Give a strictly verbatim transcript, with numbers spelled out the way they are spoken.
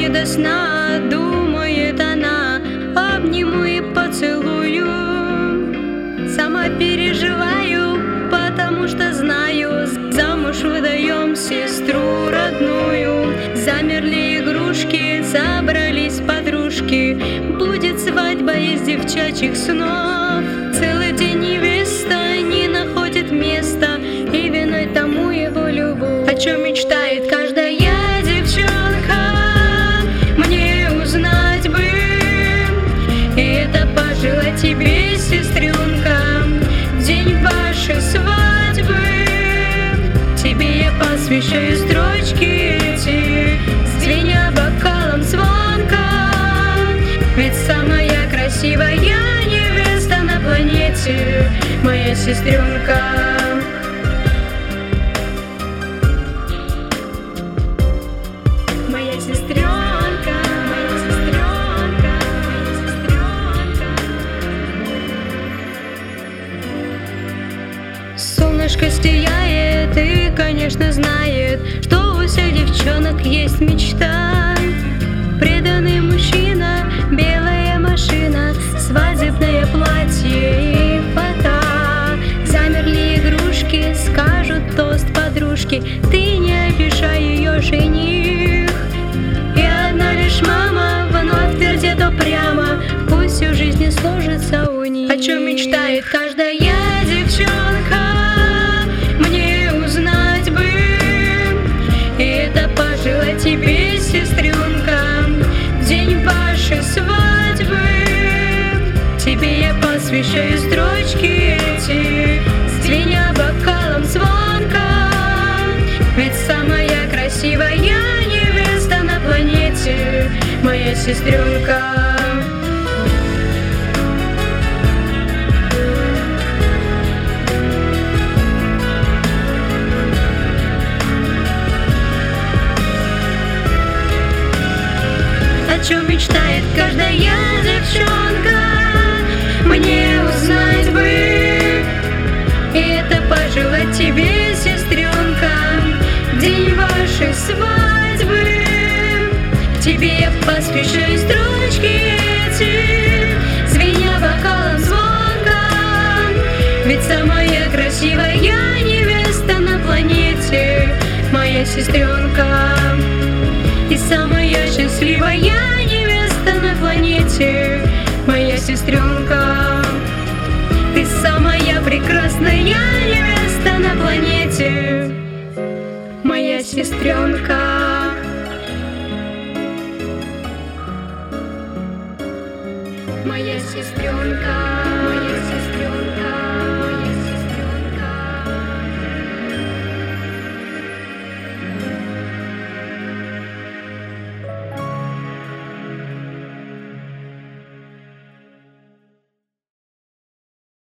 не до сна, думает она, обниму и поцелую. Сама переживаю, потому что знаю, замуж выдаем сестру родную. Замерли игрушки, собрались подружки, будет свадьба из девчачьих снов. Целый день невеста не находит места, и виной тому его любовь. О чем мечтает каждая девчонка, мне узнать бы. И это пожелать тебе, сестренка, в день вашей свадьбы. Тебе я посвящаю строчки эти, звеня бокалом звонка. Ведь самая красивая невеста на планете моя сестренка. Моя сестренка, моя сестренка, моя сестренка. Солнышко сияет и, конечно, знает, что у всех девчонок есть мечта. Преданный мужчина, белая машина, свадебное платье и фата. Замерли игрушки, скажут тост подружки, ты не обижай ее, жених. И одна лишь мама вновь твердит упрямо, пусть всю жизнь не сложится у них. О чем мечтает каждая девчонка, мне узнать бы. И это пожелать тебе, сестренка, в день вашей свадьбы. Тебе я посвящаю строчки эти, звеня бокалом звонка. Ведь самая красивая невеста на планете моя сестренка. О чем мечтает каждая девчонка, мне узнать бы. И это пожелать тебе, сестренка, в день вашей свадьбы. Тебе я посвящаю строчки эти, звеня бокалом звонка. Ведь самая красивая невеста на планете моя сестренка. И самая счастливая невеста на планете моя сестренка. Ты самая прекрасная невеста на планете моя сестренка. Моя сестренка.